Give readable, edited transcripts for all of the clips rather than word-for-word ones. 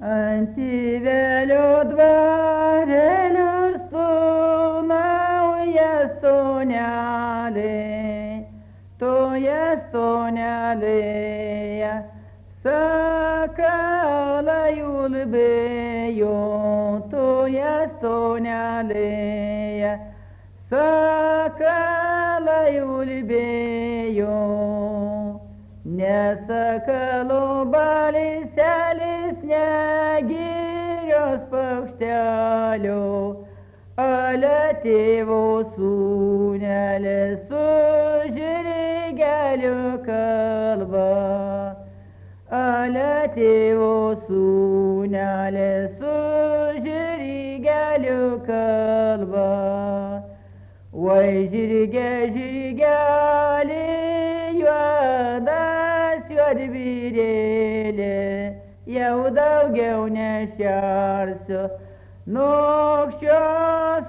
Antivelio dvarelio nauja stonelė, toje stonelėje sakalai ulbėjo, toje stonelėje sakalai ulbėjo. Ne sakalo baliselis, ne girios paukštelio, ale tėvo sūnelė su žirgeliu kalba. Ale tėvo sūnelė su žirgeliu kalba. Vai žirge, žirgelį juodas juodbirėlė, jau daugiau nešersiu nokščios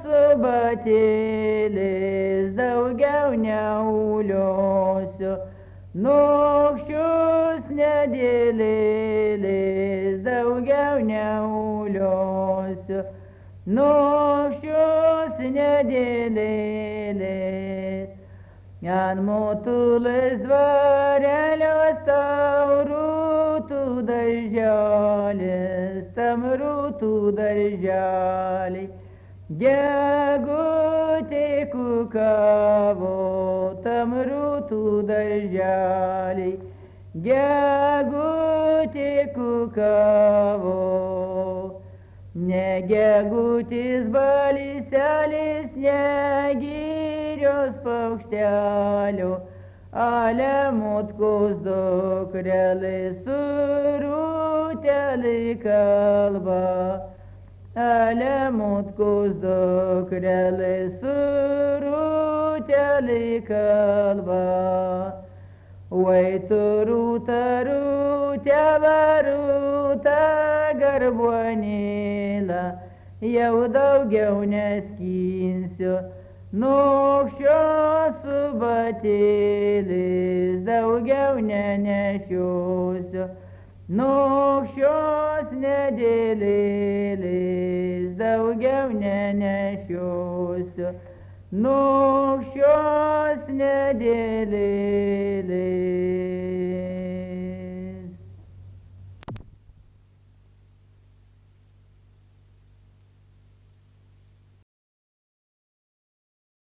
batėlės, daugiau neuliosiu nokščios nedėlėlės, daugiau neuliosiu nokščios nedėlėlės. Ant motulės dvarelio rūtų darželis, tam rūtų darželį gegutė kukavo, tam rūtų darželį gegutė kukavo. Ne gegutis baliselis, ne girios paukštelio, ale motkos dukrelė su rūtelė kalba, ale motkos dukrelė su rūtelė kalba. Vai tu rūta, rūtelė, rūta garbuonėlė, jau daugiau neskinsiu nokščios batėlės, daugiau nenešiosiu nokščios nedėlėlės, daugiau nenešiosiu nokščios nedėlėlės.